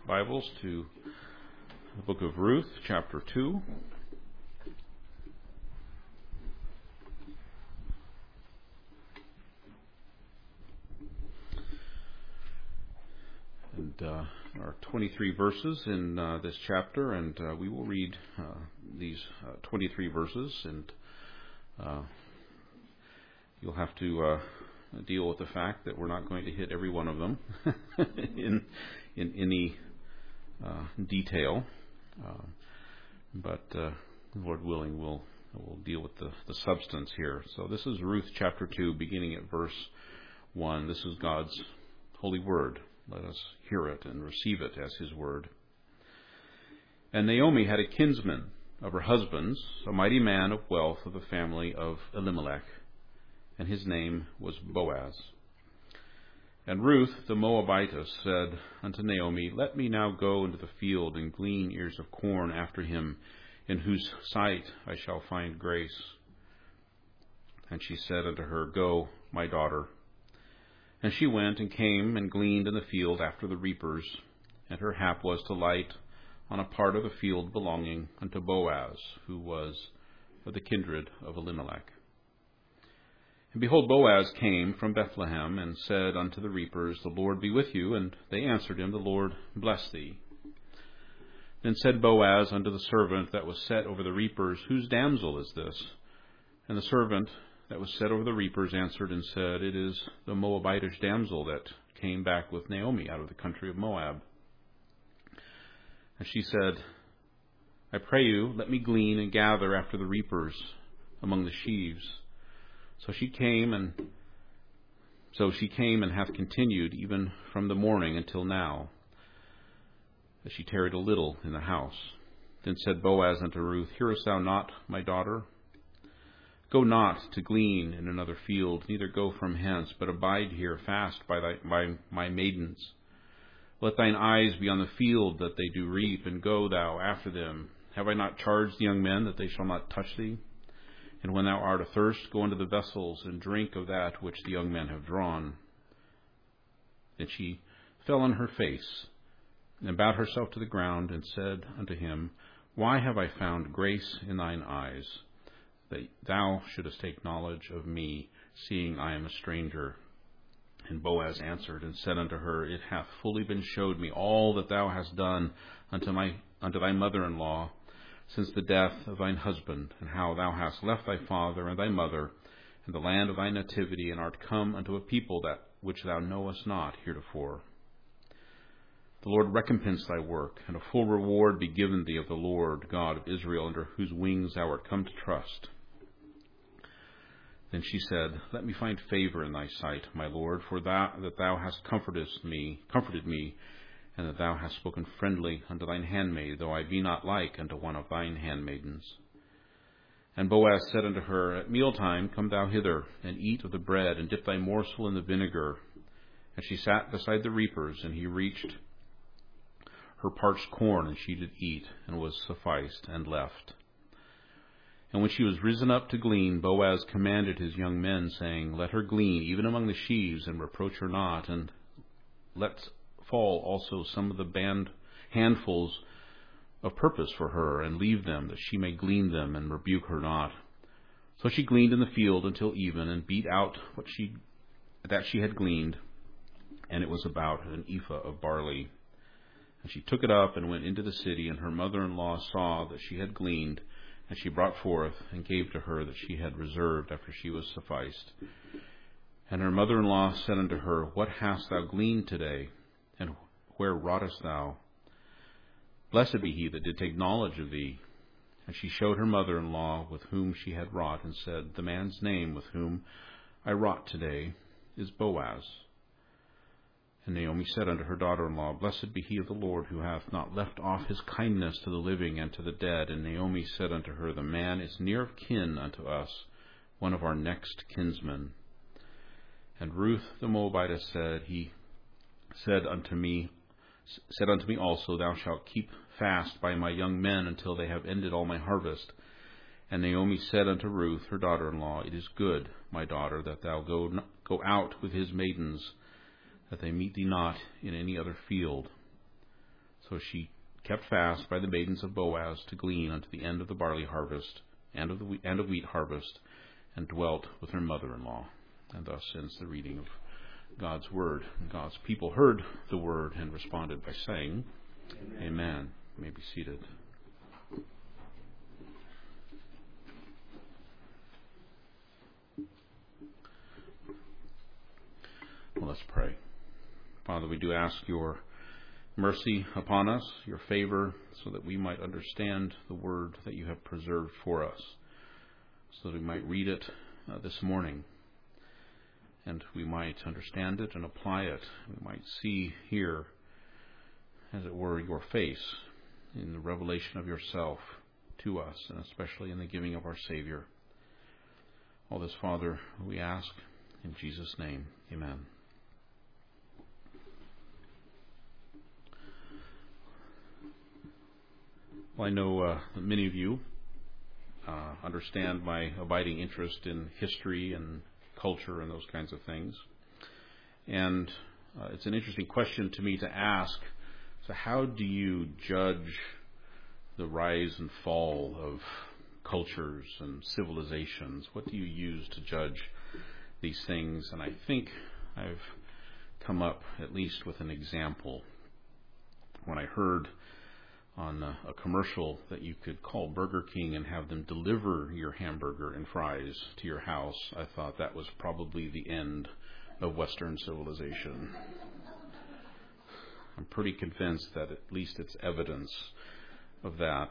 Bibles to the book of Ruth, chapter 2. And there are 23 verses in this chapter, and we will read these 23 verses, and you'll have to deal with the fact that we're not going to hit every one of them in any detail, but Lord willing, we'll deal with the substance here. So this is Ruth chapter 2, beginning at verse 1. This is God's holy word. Let us hear it and receive it as his word. And Naomi had a kinsman of her husband's, a mighty man of wealth of the family of Elimelech, and his name was Boaz. And Ruth the Moabitess said unto Naomi, Let me now go into the field and glean ears of corn after him, in whose sight I shall find grace. And she said unto her, Go, my daughter. And she went and came and gleaned in the field after the reapers, and her hap was to light on a part of the field belonging unto Boaz, who was of the kindred of Elimelech. And behold, Boaz came from Bethlehem, and said unto the reapers, The Lord be with you. And they answered him, The Lord bless thee. Then said Boaz unto the servant that was set over the reapers, Whose damsel is this? And the servant that was set over the reapers answered and said, It is the Moabitish damsel that came back with Naomi out of the country of Moab. And she said, I pray you, let me glean and gather after the reapers among the sheaves. So she came and hath continued even from the morning until now, that she tarried a little in the house. Then said Boaz unto Ruth, Hearest thou not, my daughter? Go not to glean in another field, neither go from hence, but abide here fast by my maidens. Let thine eyes be on the field that they do reap, and go thou after them. Have I not charged the young men that they shall not touch thee? And when thou art athirst, go into the vessels, and drink of that which the young men have drawn. Then she fell on her face, and bowed herself to the ground, and said unto him, Why have I found grace in thine eyes, that thou shouldest take knowledge of me, seeing I am a stranger? And Boaz answered and said unto her, It hath fully been showed me all that thou hast done unto thy mother-in-law, since the death of thine husband, and how thou hast left thy father and thy mother, and the land of thy nativity, and art come unto a people that which thou knowest not heretofore. The Lord recompense thy work, and a full reward be given thee of the Lord God of Israel, under whose wings thou art come to trust. Then she said, Let me find favor in thy sight, my Lord, for that thou hast comforted me, and that thou hast spoken friendly unto thine handmaid, though I be not like unto one of thine handmaidens. And Boaz said unto her, At mealtime come thou hither, and eat of the bread, and dip thy morsel in the vinegar. And she sat beside the reapers, and he reached her parched corn, and she did eat, and was sufficed, and left. And when she was risen up to glean, Boaz commanded his young men, saying, Let her glean even among the sheaves, and reproach her not, and let fall also some of the handfuls of purpose for her, and leave them, that she may glean them, and rebuke her not. So she gleaned in the field until even, and beat out that she had gleaned, and it was about an ephah of barley. And she took it up and went into the city, and her mother-in-law saw that she had gleaned, and she brought forth and gave to her that she had reserved after she was sufficed. And her mother-in-law said unto her, What hast thou gleaned today? And where wroughtest thou? Blessed be he that did take knowledge of thee. And she showed her mother-in-law with whom she had wrought, and said, The man's name with whom I wrought today is Boaz. And Naomi said unto her daughter-in-law, Blessed be he of the Lord, who hath not left off his kindness to the living and to the dead. And Naomi said unto her, The man is near of kin unto us, one of our next kinsmen. And Ruth the Moabitess said, He said unto me also, Thou shalt keep fast by my young men until they have ended all my harvest. And Naomi said unto Ruth, her daughter-in-law, It is good, my daughter, that thou go out with his maidens, that they meet thee not in any other field. So she kept fast by the maidens of Boaz to glean unto the end of the barley harvest and of the wheat harvest, and dwelt with her mother-in-law. And thus ends the reading of God's word. And God's people heard the word and responded by saying, Amen. You may be seated. Well, let's pray. Father, we do ask your mercy upon us, your favor, so that we might understand the word that you have preserved for us, so that we might read it this morning, and we might understand it and apply it. We might see here, as it were, your face in the revelation of yourself to us, and especially in the giving of our Savior. All this, Father, we ask in Jesus' name. Amen. Well, I know that many of you understand my abiding interest in history and culture and those kinds of things. And it's an interesting question to me to ask. So how do you judge the rise and fall of cultures and civilizations? What do you use to judge these things? And I think I've come up at least with an example. When I heard on a commercial that you could call Burger King and have them deliver your hamburger and fries to your house, I thought that was probably the end of Western civilization. I'm pretty convinced that at least it's evidence of that.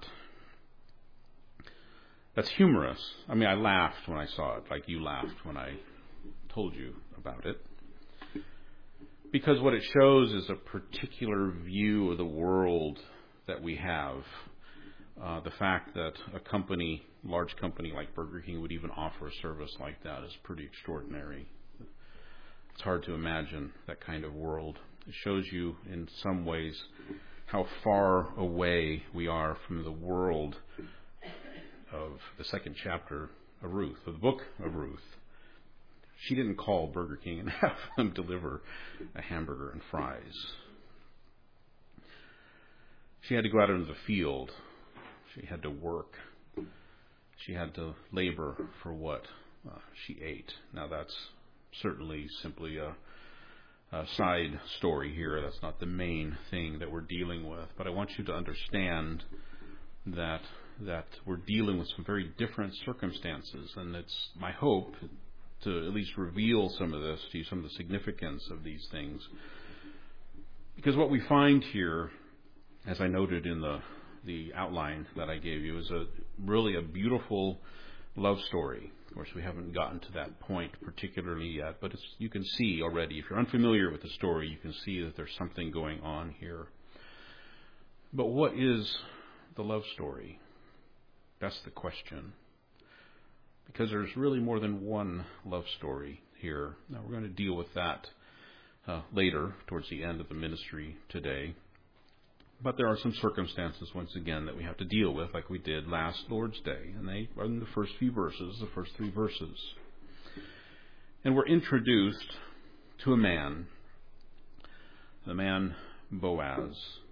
That's humorous. I mean, I laughed when I saw it, like you laughed when I told you about it. Because what it shows is a particular view of the world that we have. The fact that a large company like Burger King would even offer a service like that is pretty extraordinary. It's hard to imagine that kind of world. It shows you in some ways how far away we are from the world of the second chapter of Ruth, of the book of Ruth. She didn't call Burger King and have them deliver a hamburger and fries. She had to go out into the field. She had to work. She had to labor for what she ate. Now that's certainly simply a side story here. That's not the main thing that we're dealing with. But I want you to understand that we're dealing with some very different circumstances. And it's my hope to at least reveal some of this to you, some of the significance of these things. Because what we find here, as I noted in the outline that I gave you, is really a beautiful love story. Of course, we haven't gotten to that point particularly yet, but you can see already, if you're unfamiliar with the story, you can see that there's something going on here. But what is the love story? That's the question. Because there's really more than one love story here. Now, we're going to deal with that later, towards the end of the ministry today. But there are some circumstances, once again, that we have to deal with, like we did last Lord's Day. And they are in the first few verses, the first 3 verses. And we're introduced to a man, the man Boaz.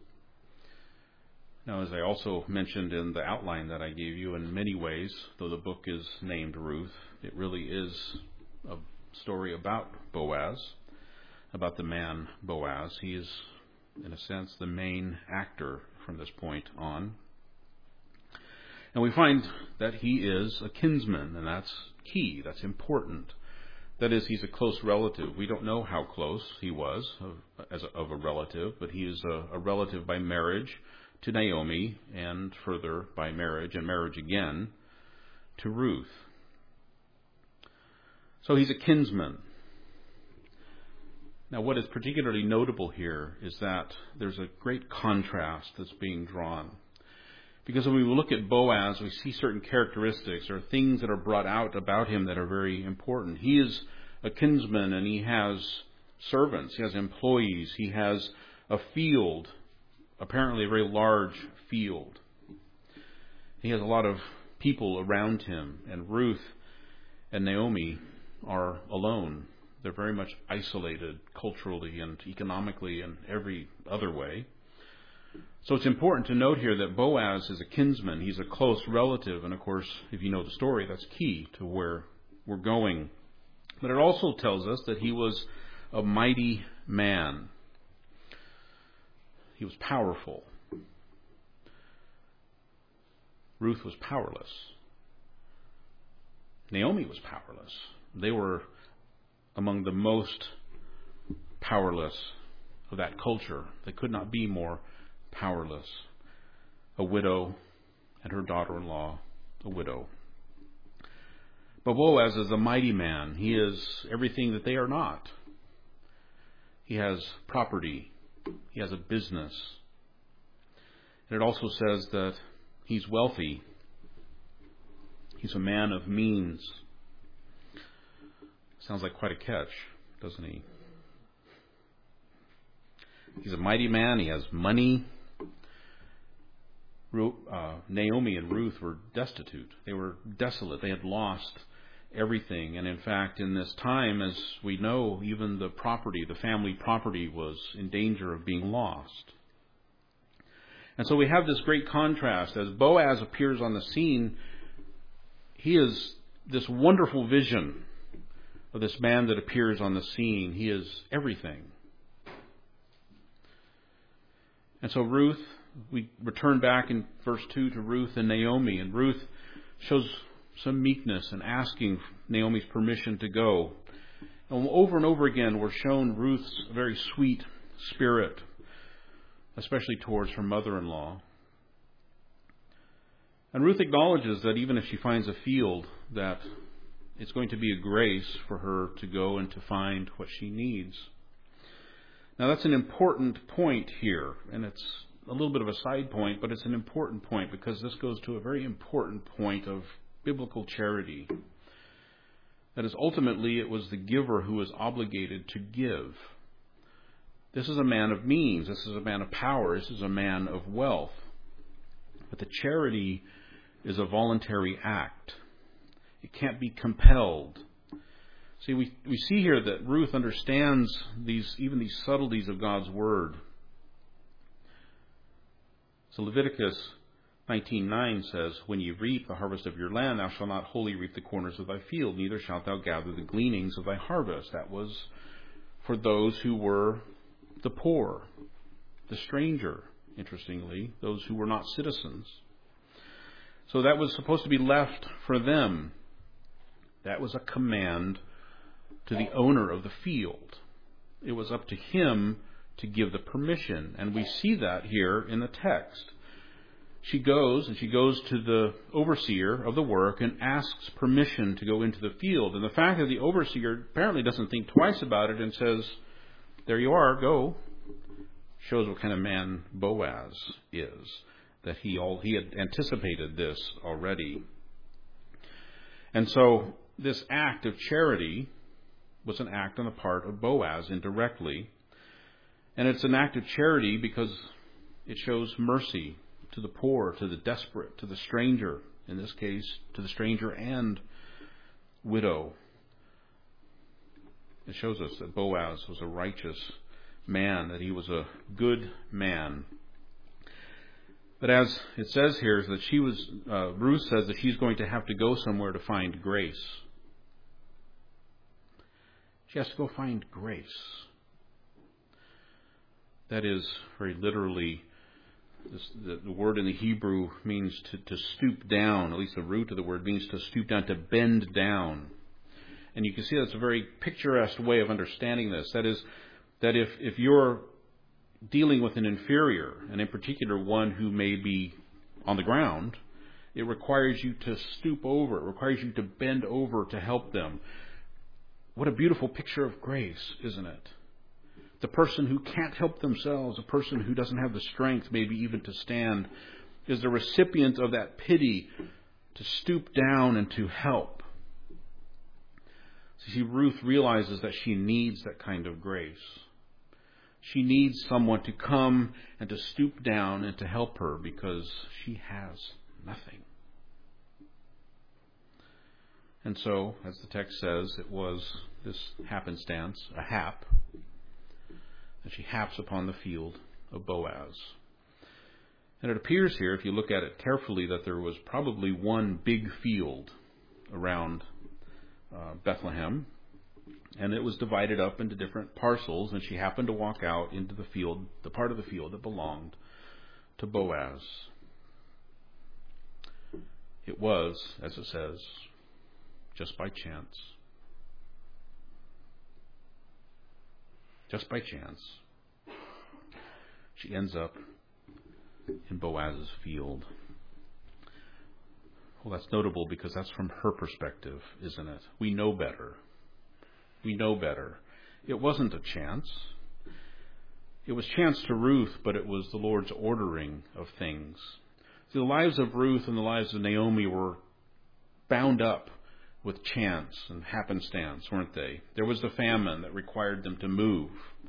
Now, as I also mentioned in the outline that I gave you, in many ways, though the book is named Ruth, it really is a story about Boaz, about the man Boaz. He is, in a sense, the main actor from this point on. And we find that he is a kinsman, and that's key, that's important. That is, he's a close relative. We don't know how close he was of a relative, but he is a relative by marriage to Naomi, and further by marriage, and marriage again, to Ruth. So he's a kinsman. Now, what is particularly notable here is that there's a great contrast that's being drawn. Because when we look at Boaz, we see certain characteristics or things that are brought out about him that are very important. He is a kinsman, and he has servants, he has employees, he has a field, apparently a very large field. He has a lot of people around him, and Ruth and Naomi are alone. They're very much isolated culturally and economically and every other way. So it's important to note here that Boaz is a kinsman. He's a close relative. And of course, if you know the story, that's key to where we're going. But it also tells us that he was a mighty man. He was powerful. Ruth was powerless. Naomi was powerless. They were among the most powerless of that culture. They could not be more powerless. A widow and her daughter-in-law, a widow. But Boaz is a mighty man. He is everything that they are not. He has property. He has a business. And it also says that he's wealthy. He's a man of means. Sounds like quite a catch, doesn't he? He's a mighty man. He has money. Naomi and Ruth were destitute. They were desolate. They had lost everything. And in fact, in this time, as we know, even the property, the family property, was in danger of being lost. And so we have this great contrast. As Boaz appears on the scene, he is this wonderful vision of this man that appears on the scene. He is everything. And so Ruth, we return back in verse 2 to Ruth and Naomi. And Ruth shows some meekness in asking Naomi's permission to go. And over again, we're shown Ruth's very sweet spirit, especially towards her mother-in-law. And Ruth acknowledges that even if she finds a field, that it's going to be a grace for her to go and to find what she needs. Now that's an important point here, and it's a little bit of a side point, but it's an important point because this goes to a very important point of biblical charity. That is, ultimately it was the giver who was obligated to give. This is a man of means. This is a man of power. This is a man of wealth. But the charity is a voluntary act. It can't be compelled. See, we see here that Ruth understands even these subtleties of God's word. So Leviticus 19:9 says, "When you reap the harvest of your land, thou shalt not wholly reap the corners of thy field, neither shalt thou gather the gleanings of thy harvest." That was for those who were the poor, the stranger, interestingly, those who were not citizens. So that was supposed to be left for them. That was a command to the owner of the field. It was up to him to give the permission. And we see that here in the text. She goes to the overseer of the work and asks permission to go into the field. And the fact that the overseer apparently doesn't think twice about it and says, "There you are, go," shows what kind of man Boaz is. That he had anticipated this already. And so this act of charity was an act on the part of Boaz indirectly. And it's an act of charity because it shows mercy to the poor, to the desperate, to the stranger, in this case, to the stranger and widow. It shows us that Boaz was a righteous man, that he was a good man. But as it says here, is that Ruth says that she's going to have to go somewhere to find grace. She has to go find grace. That is, very literally, the word in the Hebrew means to stoop down. At least the root of the word means to stoop down, to bend down. And you can see that's a very picturesque way of understanding this. That is, that if you're dealing with an inferior, and in particular one who may be on the ground, it requires you to stoop over. It requires you to bend over to help them. What a beautiful picture of grace, isn't it? The person who can't help themselves, a person who doesn't have the strength maybe even to stand, is the recipient of that pity to stoop down and to help. So see, Ruth realizes that she needs that kind of grace. She needs someone to come and to stoop down and to help her because she has nothing. And so, as the text says, it was this happenstance, a hap, that she haps upon the field of Boaz. And it appears here, if you look at it carefully, that there was probably one big field around Bethlehem, and it was divided up into different parcels, and she happened to walk out into the field, the part of the field that belonged to Boaz. It was, as it says, just by chance. Just by chance, she ends up in Boaz's field. Well, that's notable because that's from her perspective, isn't it? We know better. We know better. It wasn't a chance. It was chance to Ruth, but it was the Lord's ordering of things. See, the lives of Ruth and the lives of Naomi were bound up with chance and happenstance, weren't they? There was the famine that required them to move.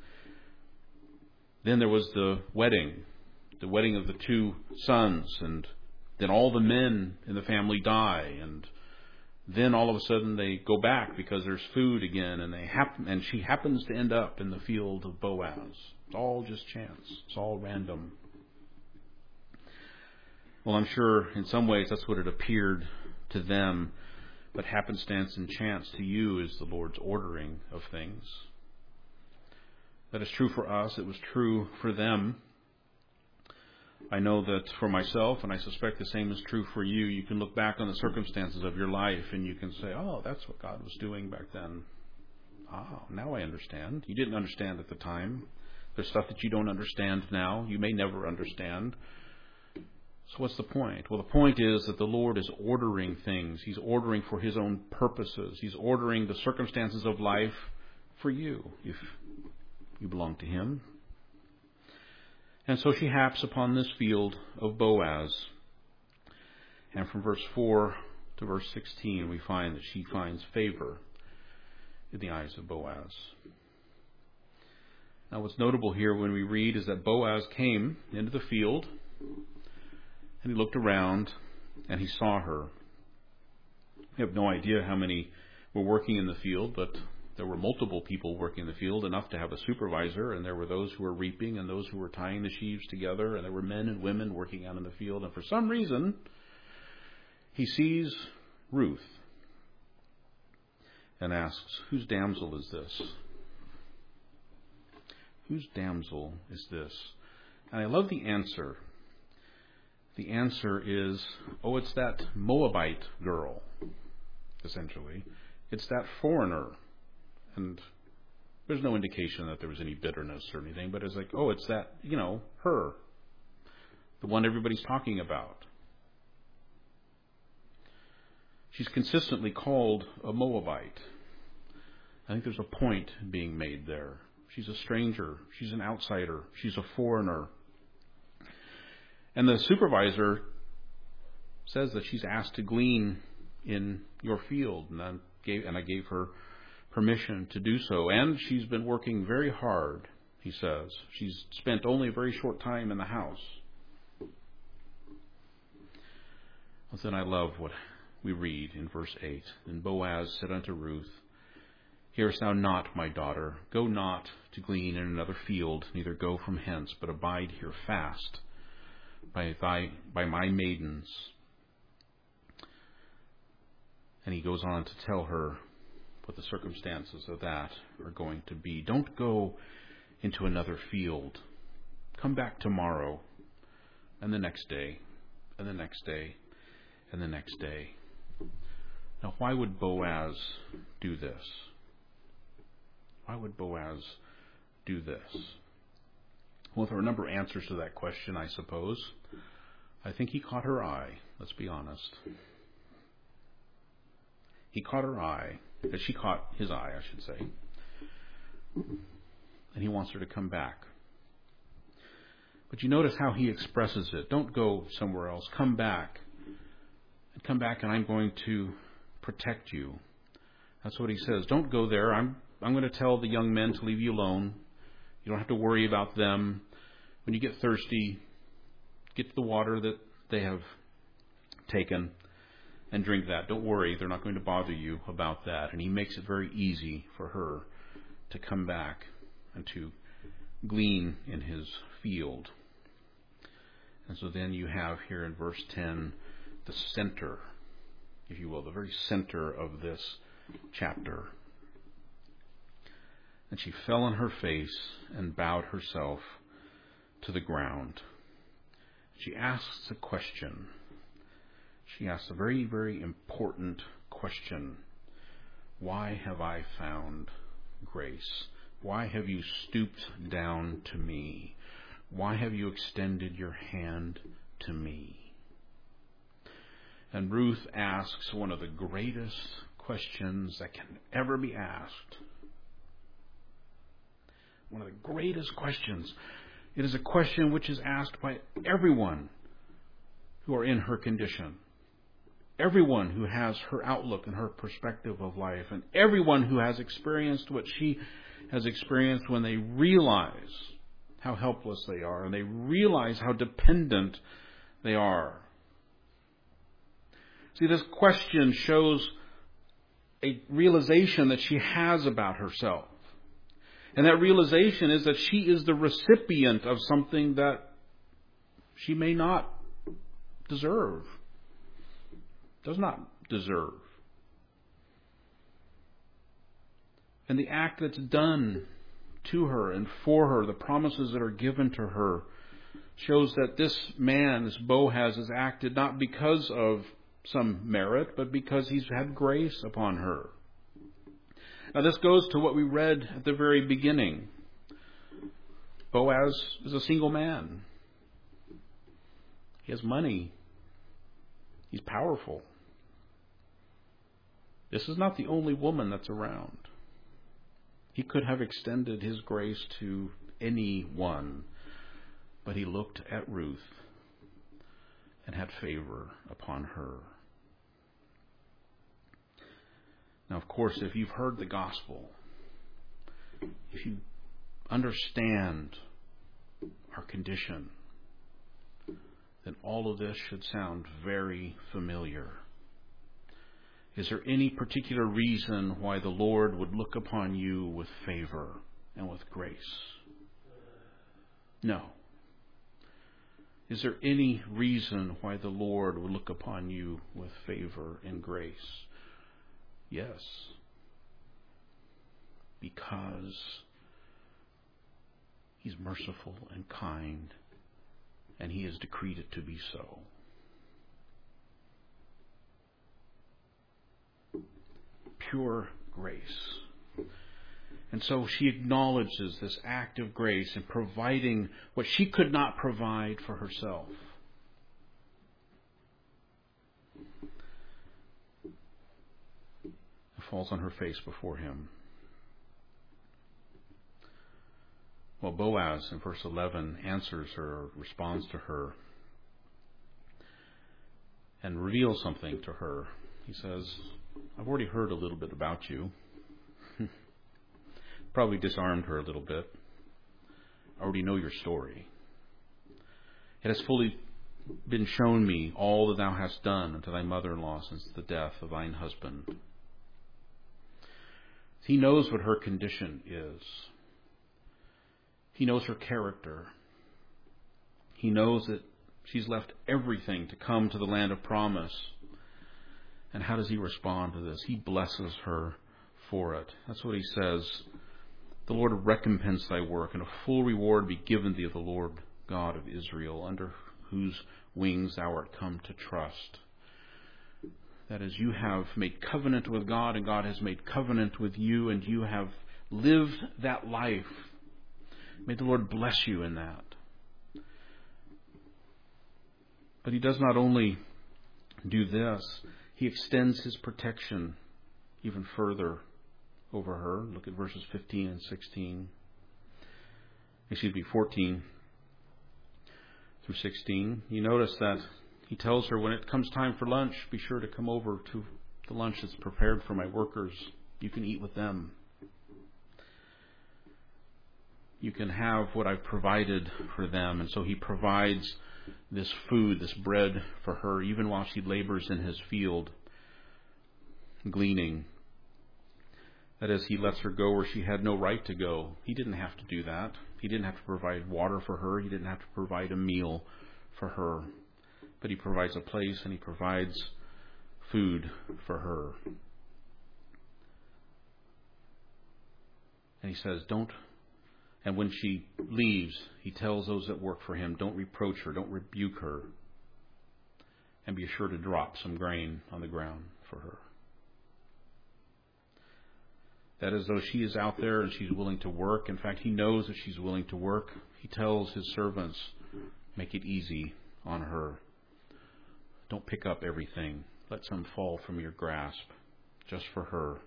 Then there was the wedding of the two sons, and then all the men in the family die, and then all of a sudden they go back because there's food again, and she happens to end up in the field of Boaz. It's all just chance. It's all random. Well, I'm sure in some ways that's what it appeared to them, but happenstance and chance to you is the Lord's ordering of things. That is true for us. It was true for them. I know that for myself, and I suspect the same is true for you, you can look back on the circumstances of your life and you can say, oh, that's what God was doing back then. Ah, now I understand. You didn't understand at the time. There's stuff that you don't understand now. You may never understand. So what's the point? Well, the point is that the Lord is ordering things. He's ordering for His own purposes. He's ordering the circumstances of life for you, if you belong to Him. And so she haps upon this field of Boaz. And from verse 4 to verse 16, we find that she finds favor in the eyes of Boaz. Now, what's notable here when we read is that Boaz came into the field, and he looked around, and he saw her. We have no idea how many were working in the field, but there were multiple people working in the field, enough to have a supervisor, and there were those who were reaping and those who were tying the sheaves together, and there were men and women working out in the field. And for some reason, he sees Ruth and asks, whose damsel is this? Whose damsel is this? And I love the answer. The answer is, oh, it's that Moabite girl, essentially. It's that foreigner. And there's no indication that there was any bitterness or anything, but it's like, oh, it's that, her. The one everybody's talking about. She's consistently called a Moabite. I think there's a point being made there. She's a stranger. She's an outsider. She's a foreigner. And the supervisor says that she's asked to glean in your field. And I gave her permission to do so. And she's been working very hard, he says. She's spent only a very short time in the house. Well, then I love what we read in verse 8. And Boaz said unto Ruth, hearest thou not, my daughter? Go not to glean in another field, neither go from hence, but abide here fast by my maidens. And he goes on to tell her what the circumstances of that are going to be. Don't go into another field. Come back tomorrow, and the next day, and the next day, and the next day. Now, why would Boaz do this? Why would Boaz do this? Well, there are a number of answers to that question, I suppose. I think he caught her eye, let's be honest. He caught her eye, because she caught his eye, I should say. And he wants her to come back. But you notice how he expresses it. Don't go somewhere else. Come back. And come back, and I'm going to protect you. That's what he says. Don't go there. I'm going to tell the young men to leave you alone. You don't have to worry about them. When you get thirsty, get the water that they have taken and drink that. Don't worry, they're not going to bother you about that. And he makes it very easy for her to come back and to glean in his field. And And so then you have here in verse 10 the center, if you will, the very center of this chapter. And she fell on her face and bowed herself to the ground. She asks a question. She asks a very, very important question. Why have I found grace? Why have you stooped down to me? Why have you extended your hand to me? And Ruth asks one of the greatest questions that can ever be asked. One of the greatest questions. It is a question which is asked by everyone who are in her condition. Everyone who has her outlook and her perspective of life. And everyone who has experienced what she has experienced when they realize how helpless they are and they realize how dependent they are. See, this question shows a realization that she has about herself. And that realization is that she is the recipient of something that she may not deserve, does not deserve. And the act that's done to her and for her, the promises that are given to her, shows that this man, this Boaz, has acted not because of some merit, but because he's had grace upon her. Now this goes to what we read at the very beginning. Boaz is a single man. He has money. He's powerful. This is not the only woman that's around. He could have extended his grace to anyone, but he looked at Ruth and had favor upon her. Now, of course, if you've heard the gospel, if you understand our condition, then all of this should sound very familiar. Is there any particular reason why the Lord would look upon you with favor and with grace? No. Is there any reason why the Lord would look upon you with favor and grace? Yes. Because He's merciful and kind, and He has decreed it to be so. Pure grace. And so she acknowledges this act of grace in providing what she could not provide for herself. Falls on her face before him. Well, Boaz in verse 11 answers her, responds to her, and reveals something to her. He says, I've already heard a little bit about you. Probably disarmed her a little bit. I already know your story. It has fully been shown me all that thou hast done unto thy mother-in-law since the death of thine husband. He knows what her condition is. He knows her character. He knows that she's left everything to come to the land of promise. And how does he respond to this? He blesses her for it. That's what he says. The Lord recompense thy work, and a full reward be given thee of the Lord God of Israel, under whose wings thou art come to trust. That is, you have made covenant with God, and God has made covenant with you, and you have lived that life. May the Lord bless you in that. But He does not only do this, He extends His protection even further over her. Look at verses 15 and 16. 14 through 16. You notice that He tells her, when it comes time for lunch, be sure to come over to the lunch that's prepared for my workers. You can eat with them. You can have what I've provided for them. And so He provides this food, this bread for her, even while she labors in His field, gleaning. That is, He lets her go where she had no right to go. He didn't have to do that. He didn't have to provide water for her. He didn't have to provide a meal for her, but he provides a place and he provides food for her. And he says, and when she leaves, he tells those that work for him, don't reproach her, don't rebuke her, and be sure to drop some grain on the ground for her. That is, though she is out there and she's willing to work. In fact, he knows that she's willing to work. He tells his servants, make it easy on her. Don't pick up everything. Let some fall from your grasp just for her.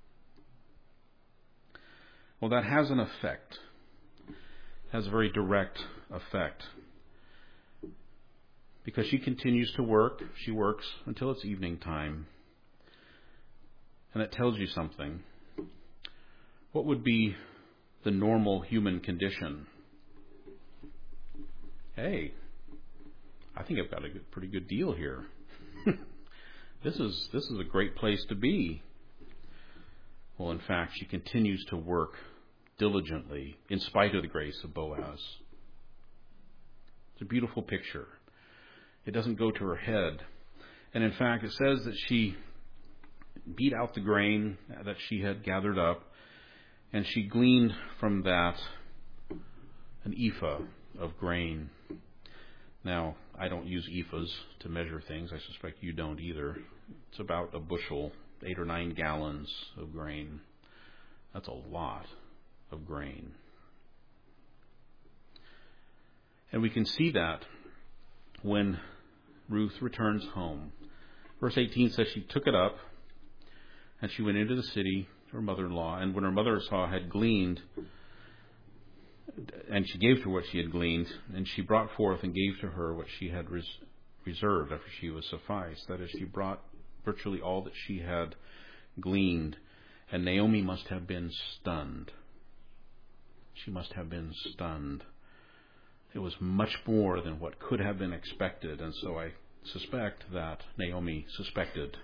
Well, that has an effect. It has a very direct effect. Because she continues to work. She works until it's evening time. And that tells you something. What would be the normal human condition? Hey, I think I've got a pretty good deal here. This is a great place to be. Well, in fact, she continues to work diligently in spite of the grace of Boaz. It's a beautiful picture. It doesn't go to her head. And in fact, it says that she beat out the grain that she had gathered up, and she gleaned from that an ephah of grain. Now, I don't use ephahs to measure things. I suspect you don't either. It's about a bushel, 8 or 9 gallons of grain. That's a lot of grain. And we can see that when Ruth returns home. Verse 18 says she took it up and she went into the city to her mother-in-law. And when her mother-in-law had gleaned, and she gave to her what she had gleaned, and she brought forth and gave to her what she had reserved after she was sufficed. That is, she brought virtually all that she had gleaned. And Naomi must have been stunned. She must have been stunned. It was much more than what could have been expected, and so I suspect that Naomi suspected.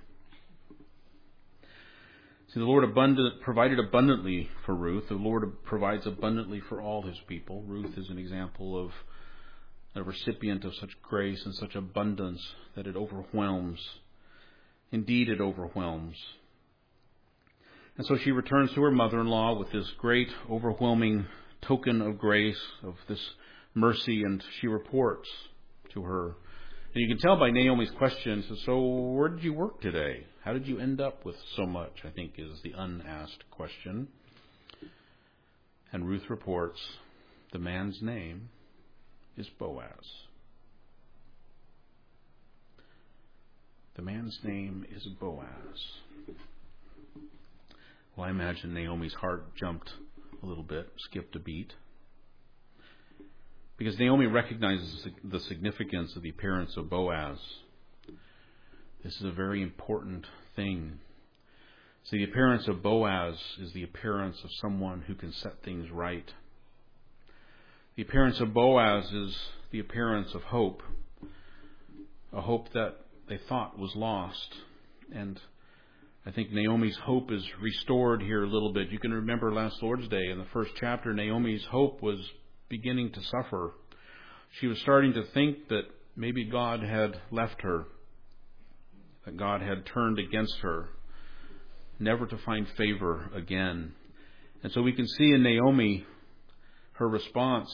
See, the Lord provided abundantly for Ruth. The Lord provides abundantly for all his people. Ruth is an example of a recipient of such grace and such abundance that it overwhelms. Indeed, it overwhelms. And so she returns to her mother-in-law with this great, overwhelming token of grace, of this mercy, and she reports to her. And you can tell by Naomi's question, so where did you work today? How did you end up with so much, I think is the unasked question. And Ruth reports, the man's name is Boaz. The man's name is Boaz. Well, I imagine Naomi's heart jumped a little bit, skipped a beat. Because Naomi recognizes the significance of the appearance of Boaz. This is a very important thing. See, the appearance of Boaz is the appearance of someone who can set things right. The appearance of Boaz is the appearance of hope. A hope that they thought was lost. And I think Naomi's hope is restored here a little bit. You can remember last Lord's Day in the first chapter, Naomi's hope was beginning to suffer. She was starting to think that maybe God had left her, that God had turned against her, never to find favor again. And so we can see in Naomi her response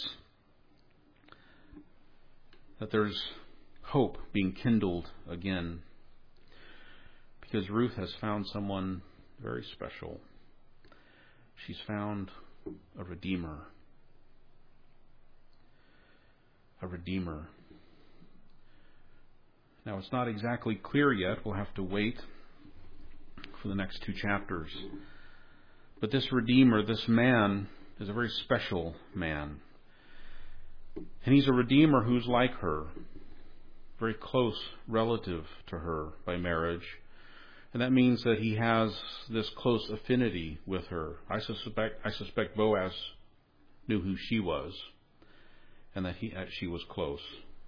that there's hope being kindled again, because Ruth has found someone very special. She's found a Redeemer. A Redeemer. Now, it's not exactly clear yet. We'll have to wait for the next 2 chapters. But this Redeemer, this man, is a very special man. And he's a Redeemer who's like her, very close relative to her by marriage. And that means that he has this close affinity with her. I suspect Boaz knew who she was, and that she was close.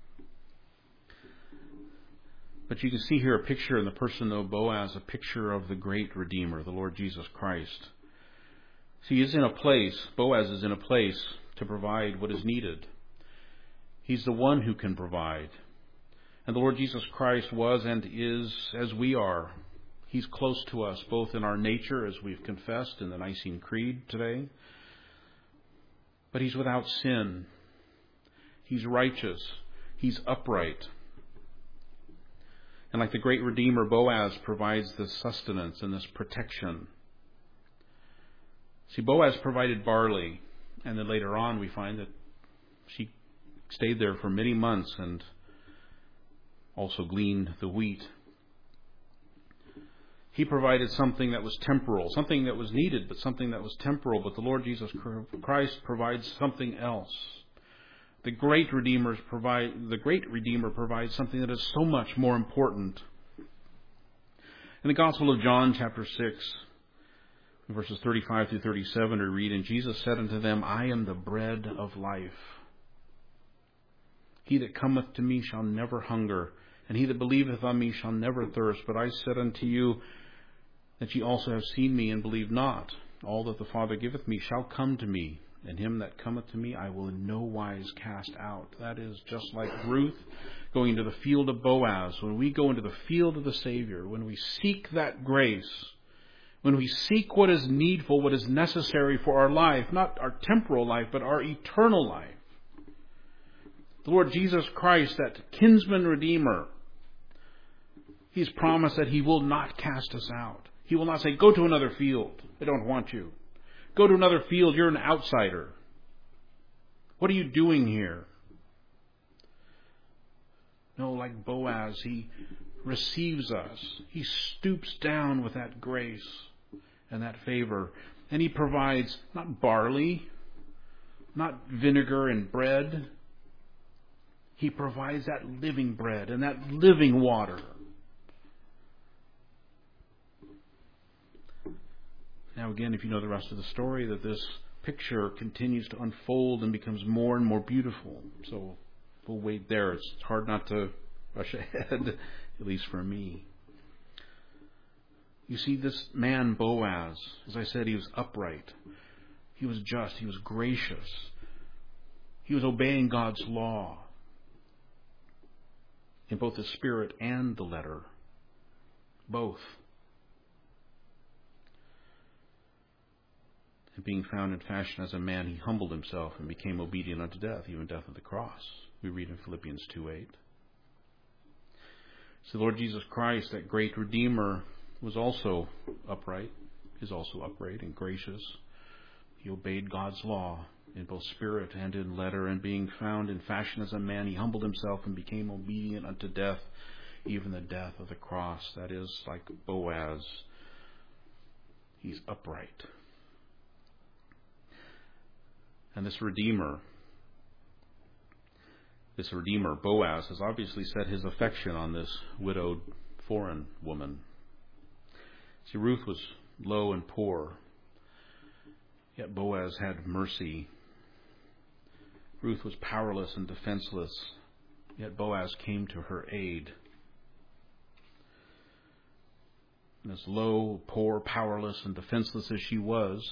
But you can see here a picture in the person of Boaz, a picture of the great Redeemer, the Lord Jesus Christ. See, Boaz is in a place to provide what is needed. He's the one who can provide. And the Lord Jesus Christ was and is as we are. He's close to us, both in our nature, as we've confessed in the Nicene Creed today, but He's without sin. He's righteous. He's upright. And like the great Redeemer, Boaz provides this sustenance and this protection. See, Boaz provided barley, and then later on we find that she stayed there for many months and also gleaned the wheat. He provided something that was temporal, something that was needed, but something that was temporal. But the Lord Jesus Christ provides something else. The great Redeemer provides something that is so much more important. In the Gospel of John, chapter 6, verses 35 through 37, we read, "And Jesus said unto them, I am the bread of life. He that cometh to me shall never hunger, and he that believeth on me shall never thirst. But I said unto you that ye also have seen me, and believe not. All that the Father giveth me shall come to me, and him that cometh to me I will in no wise cast out." That is just like Ruth going into the field of Boaz. When we go into the field of the Savior, when we seek that grace, when we seek what is needful, what is necessary for our life, not our temporal life, but our eternal life, the Lord Jesus Christ, that kinsman redeemer, He's promised that He will not cast us out. He will not say, "Go to another field. I don't want you. Go to another field. You're an outsider. What are you doing here?" No, like Boaz, He receives us. He stoops down with that grace and that favor. And He provides not barley, not vinegar and bread. He provides that living bread and that living water. Now again, if you know the rest of the story, that this picture continues to unfold and becomes more and more beautiful. So we'll wait there. It's hard not to rush ahead, at least for me. You see, this man Boaz, as I said, he was upright. He was just. He was gracious. He was obeying God's law in both the spirit and the letter. Both. And being found in fashion as a man, He humbled Himself and became obedient unto death, even death of the cross. We read in Philippians 2:8. So the Lord Jesus Christ, that great Redeemer, was also upright, is also upright and gracious. He obeyed God's law in both spirit and in letter, and being found in fashion as a man, He humbled Himself and became obedient unto death, even the death of the cross. That is, like Boaz, He's upright. And this Redeemer, Boaz, has obviously set his affection on this widowed foreign woman. See, Ruth was low and poor, yet Boaz had mercy. Ruth was powerless and defenseless, yet Boaz came to her aid. And as low, poor, powerless, and defenseless as she was,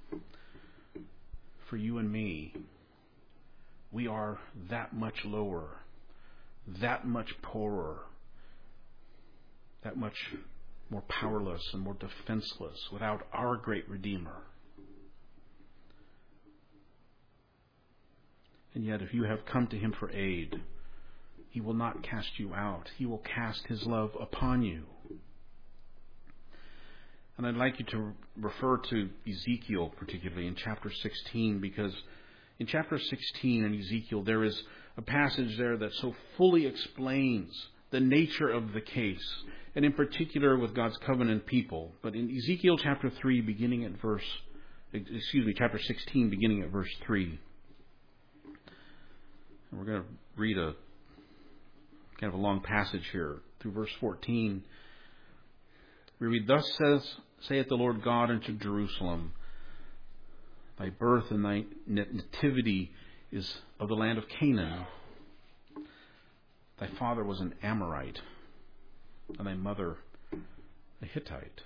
for you and me, we are that much lower, that much poorer, that much more powerless and more defenseless without our great Redeemer. And yet, if you have come to Him for aid, He will not cast you out. He will cast His love upon you. And I'd like you to refer to Ezekiel, particularly in chapter 16, because in chapter 16 in Ezekiel, there is a passage there that so fully explains the nature of the case, and in particular with God's covenant people. But in Ezekiel chapter 16, beginning at verse 3, and we're going to read a kind of a long passage here through verse 14. We read, "Thus saith the Lord God unto Jerusalem, Thy birth and thy nativity is of the land of Canaan. Thy father was an Amorite, and thy mother a Hittite.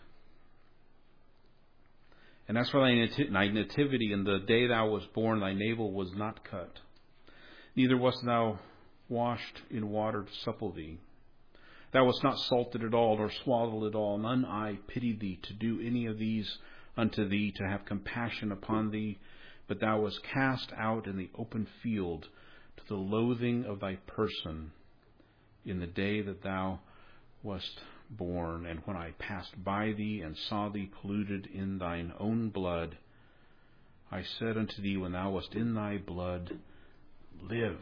And as for thy nativity, in the day thou wast born, thy navel was not cut, neither wast thou washed in water to supple thee. Thou wast not salted at all, nor swaddled at all. None eye pitied thee to do any of these unto thee, to have compassion upon thee. But thou wast cast out in the open field to the loathing of thy person in the day that thou wast born. And when I passed by thee and saw thee polluted in thine own blood, I said unto thee, when thou wast in thy blood, live.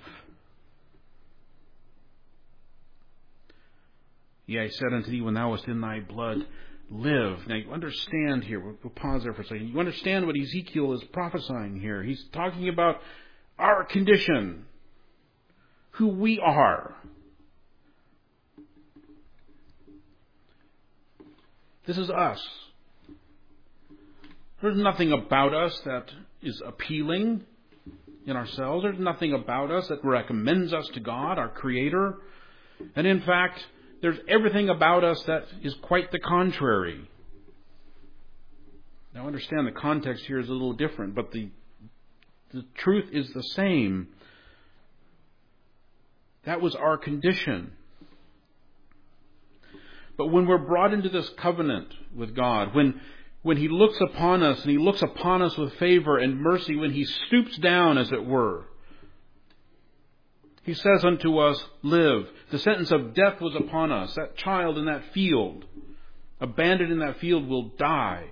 Yea, I said unto thee, when thou wast in thy blood, live. Now you understand here, we'll pause there for a second. You understand what Ezekiel is prophesying here. He's talking about our condition, who we are. This is us. There's nothing about us that is appealing in ourselves. There's nothing about us that recommends us to God, our Creator. And in fact, there's everything about us that is quite the contrary. Now understand the context here is a little different, but the truth is the same. That was our condition. But when we're brought into this covenant with God, when He looks upon us and He looks upon us with favor and mercy, when He stoops down, as it were, He says unto us, live. The sentence of death was upon us. That child in that field, abandoned in that field, will die.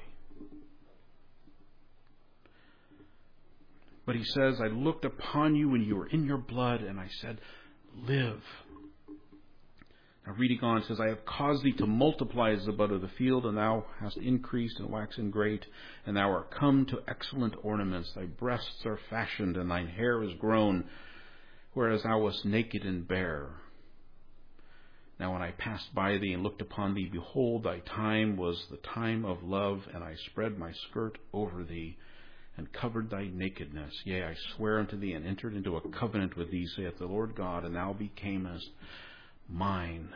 But He says, I looked upon you when you were in your blood, and I said, live. Now reading on, it says, I have caused thee to multiply as the bud of the field, and thou hast increased and waxen great, and thou art come to excellent ornaments. Thy breasts are fashioned, and thine hair is grown, whereas thou wast naked and bare. Now when I passed by thee and looked upon thee, behold, thy time was the time of love, and I spread my skirt over thee, and covered thy nakedness. Yea, I swear unto thee, and entered into a covenant with thee, saith the Lord God, and thou becamest mine.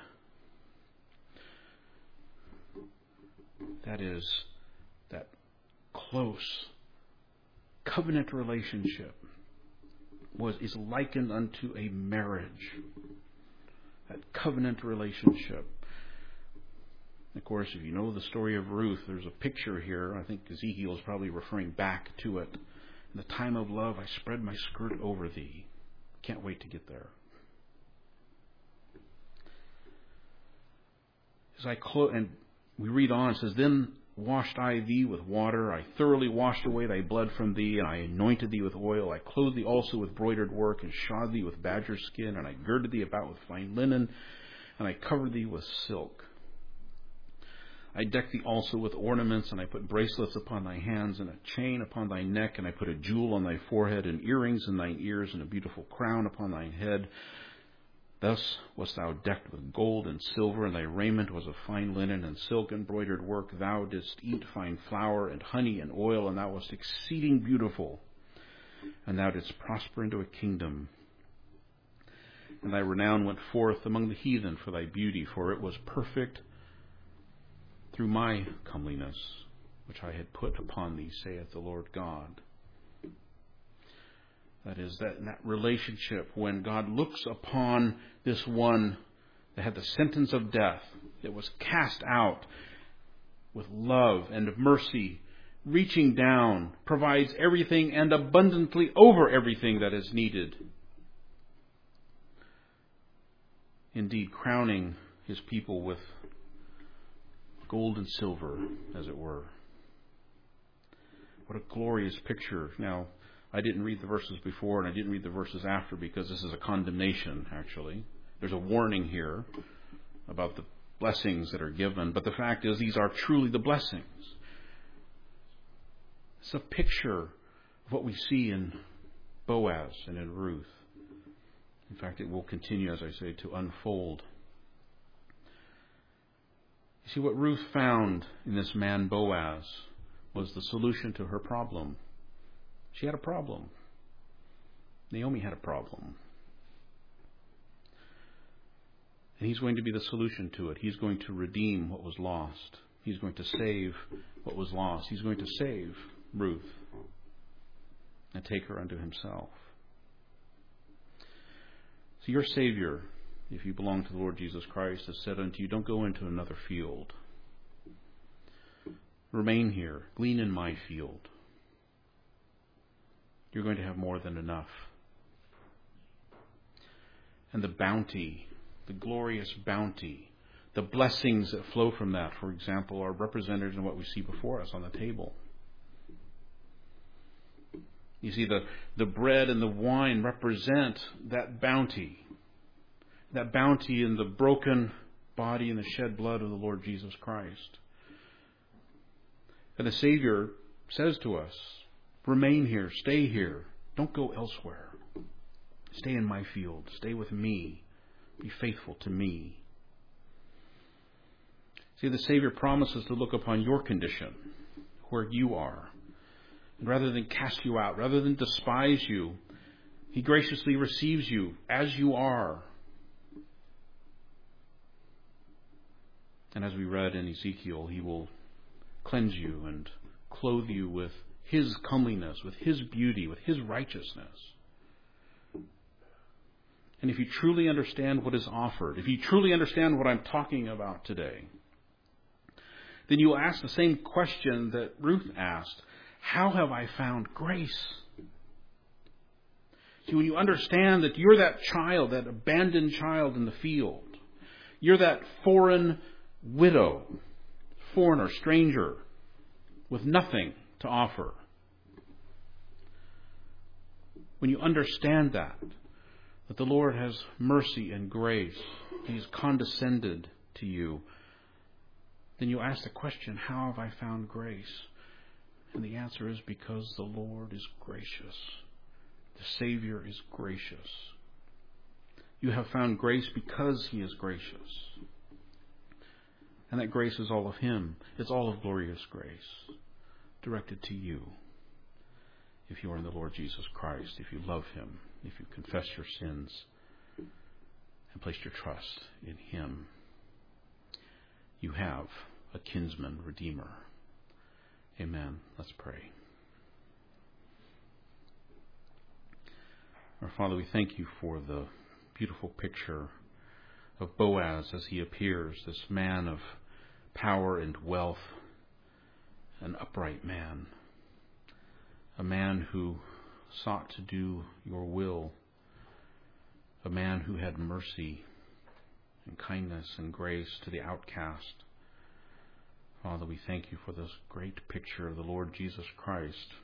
That is, that close covenant relationship is likened unto a marriage. That covenant relationship. Of course, if you know the story of Ruth, there's a picture here. I think Ezekiel is probably referring back to it. In the time of love, I spread my skirt over thee. Can't wait to get there. And we read on, it says, then washed I thee with water, I thoroughly washed away thy blood from thee, and I anointed thee with oil. I clothed thee also with broidered work, and shod thee with badger skin, and I girded thee about with fine linen, and I covered thee with silk. I decked thee also with ornaments, and I put bracelets upon thy hands, and a chain upon thy neck, and I put a jewel on thy forehead, and earrings in thine ears, and a beautiful crown upon thine head. Thus wast thou decked with gold and silver, and thy raiment was of fine linen and silk embroidered work. Thou didst eat fine flour and honey and oil, and thou wast exceeding beautiful. And thou didst prosper into a kingdom. And thy renown went forth among the heathen for thy beauty, for it was perfect through my comeliness, which I had put upon thee, saith the Lord God. That is, that in that relationship, when God looks upon this one that had the sentence of death, that was cast out with love and mercy, reaching down, provides everything and abundantly over everything that is needed. Indeed, crowning His people with gold and silver, as it were. What a glorious picture. Now, I didn't read the verses before and I didn't read the verses after because this is a condemnation, actually. There's a warning here about the blessings that are given, but the fact is these are truly the blessings. It's a picture of what we see in Boaz and in Ruth. In fact, it will continue, as I say, to unfold. You see, what Ruth found in this man Boaz was the solution to her problem. She had a problem. Naomi had a problem. And He's going to be the solution to it. He's going to redeem what was lost. He's going to save what was lost. He's going to save Ruth and take her unto Himself. So your Savior, if you belong to the Lord Jesus Christ, has said unto you, don't go into another field. Remain here. Glean in my field. You're going to have more than enough. And the bounty, the glorious bounty, the blessings that flow from that, for example, are represented in what we see before us on the table. You see, the bread and the wine represent that bounty in the broken body and the shed blood of the Lord Jesus Christ. And the Savior says to us, remain here, stay here, don't go elsewhere. Stay in my field, stay with me, be faithful to me. See, the Savior promises to look upon your condition, where you are. And rather than cast you out, rather than despise you, He graciously receives you as you are. And as we read in Ezekiel, He will cleanse you and clothe you with His comeliness, with His beauty, with His righteousness. And if you truly understand what is offered, if you truly understand what I'm talking about today, then you will ask the same question that Ruth asked. How have I found grace? See, when you understand that you're that child, that abandoned child in the field, you're that foreign widow, foreigner, stranger, with nothing to offer. When you understand that the Lord has mercy and grace, He's condescended to you, then you ask the question, how have I found grace? And the answer is because the Lord is gracious. The Savior is gracious. You have found grace because He is gracious. And that grace is all of Him. It's all of glorious grace directed to you. If you are in the Lord Jesus Christ, if you love Him, if you confess your sins and place your trust in Him, you have a kinsman redeemer. Amen. Let's pray. Our Father, we thank You for the beautiful picture of Boaz as he appears, this man of power and wealth, an upright man, a man who sought to do Your will, a man who had mercy and kindness and grace to the outcast. Father, we thank You for this great picture of the Lord Jesus Christ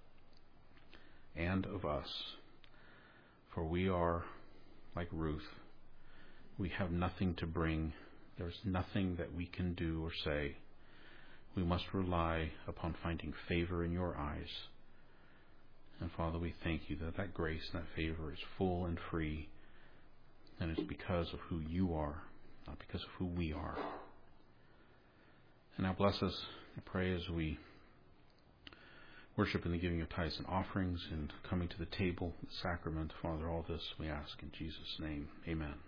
and of us. For we are like Ruth. We have nothing to bring. There's nothing that we can do or say. We must rely upon finding favor in Your eyes. And Father, we thank You that that grace and that favor is full and free. And it's because of who You are, not because of who we are. And now bless us, I pray, as we worship in the giving of tithes and offerings and coming to the table, the sacrament. Father, all this we ask in Jesus' name. Amen.